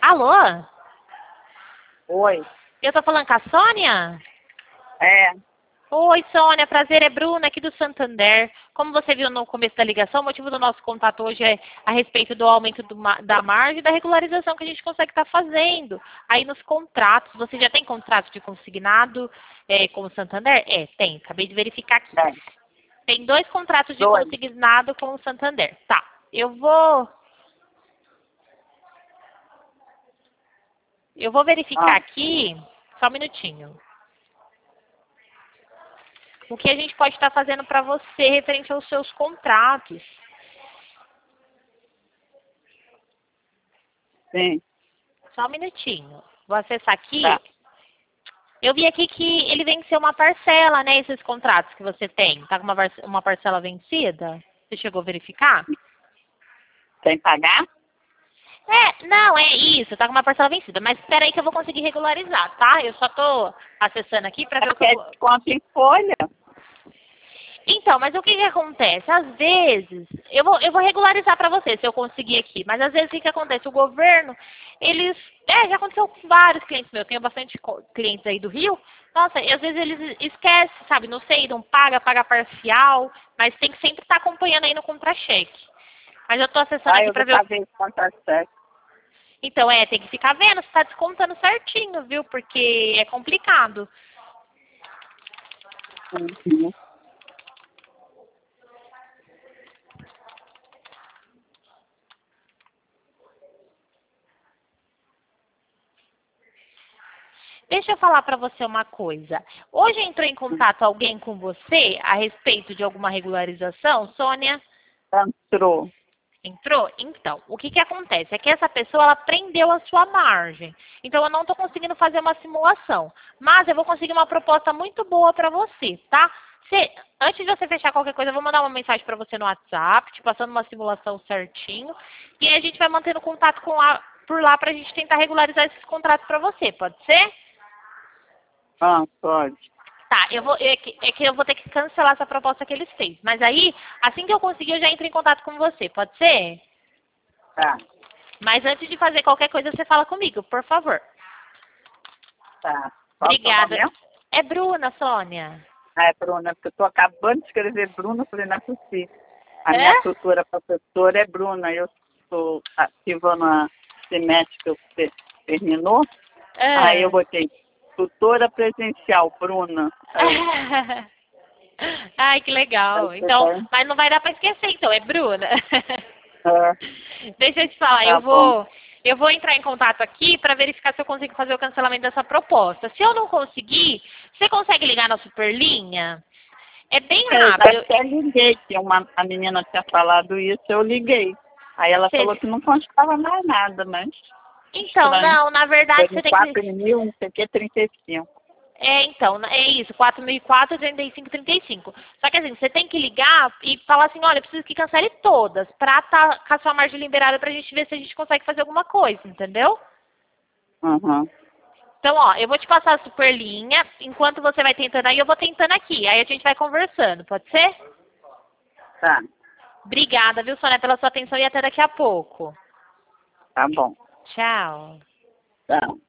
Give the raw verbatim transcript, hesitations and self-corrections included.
Alô? Oi. Eu tô falando com a Sônia? É. Oi, Sônia. Prazer, é Bruna, aqui do Santander. Como você viu no começo da ligação, o motivo do nosso contato hoje é a respeito do aumento do ma- da margem e da regularização que a gente consegue estar fazendo. Aí nos contratos, você já tem contrato de consignado é, com o Santander? É, tem. Acabei de verificar aqui. É. Tem dois contratos de Dois. consignado com o Santander. Tá. Eu vou... Eu vou verificar Ah, aqui... Só um minutinho. O que a gente pode estar fazendo para você referente aos seus contratos. sim. Só um minutinho. Vou acessar aqui. Tá. Eu vi aqui que ele venceu uma parcela, né? Esses contratos que você tem. Tá com uma, par- uma parcela vencida? Você chegou a verificar? Sem pagar? É, não, é isso. Tá com uma parcela vencida. Mas espera aí que eu vou conseguir regularizar, tá? Eu só tô acessando aqui para ver o que eu É vou... desconto em folha? Então, mas o que que acontece? Às vezes, eu vou, eu vou regularizar para você, se eu conseguir aqui, mas às vezes o que que acontece? O governo, eles, é, já aconteceu com vários clientes meus, eu tenho bastante co- clientes aí do Rio, nossa, e às vezes eles esquecem, sabe, não sei, não paga, paga parcial, mas tem que sempre estar acompanhando aí no contra-cheque. Mas eu tô acessando Ah, aqui eu para vou ver o... fazer conta certa. Então, é, tem que ficar vendo se tá descontando certinho, viu, porque é complicado. Uhum. Deixa eu falar para você uma coisa. Hoje entrou em contato alguém com você a respeito de alguma regularização, Sônia? Entrou. Entrou? Então, o que que acontece? É que essa pessoa, ela prendeu a sua margem. Então, eu não estou conseguindo fazer uma simulação. Mas eu vou conseguir uma proposta muito boa para você, tá? Você, antes de você fechar qualquer coisa, eu vou mandar uma mensagem para você no WhatsApp, te passando uma simulação certinho. E aí a gente vai mantendo contato com a, por lá para a gente tentar regularizar esses contratos para você. Pode ser? Ah, pode. Tá, eu vou, é, que, é que eu vou ter que cancelar essa proposta que eles fez. Mas aí, assim que eu conseguir, eu já entro em contato com você, pode ser? Tá, Mas antes de fazer qualquer coisa, você fala comigo, por favor. tá. Qual o seu nome Obrigada. mesmo? É Bruna, Sônia. Ah, é Bruna, porque eu estou acabando de escrever Bruna, eu falei, não é possível. A É? minha tutora professora é Bruna, eu estou ativando a semestre que eu te- terminou. Aí eu É. botei tutora presencial, Bruna. Aí, Ai, que aí legal. você Então, vai. mas não vai dar para esquecer, então, é Bruna. Ah, Deixa eu te falar, eu tá bom. vou, eu vou entrar em contato aqui para verificar se eu consigo fazer o cancelamento dessa proposta. Se eu não conseguir, você consegue ligar na Superlinha? É bem Eu já rápido. até liguei, que uma, a menina tinha falado isso, eu liguei. Aí ela falou Você- que não constava mais nada, mas Então, estranho. não, na Foi verdade em você tem que... quatro mil, não sei o que, trinta e cinco. É, então, é isso, quatro mil e quatro, trinta e cinco, trinta e cinco. Só que assim, você tem que ligar e falar assim, olha, eu preciso que cancele todas, pra estar com a sua margem liberada pra gente ver se a gente consegue fazer alguma coisa, entendeu? Uhum. Então, ó, eu vou te passar a superlinha, enquanto você vai tentando aí, eu vou tentando aqui. Aí a gente vai conversando, pode ser? Tá, Obrigada, viu, Sônia, pela sua atenção e até daqui a pouco. tá bom. Tchau. Tá.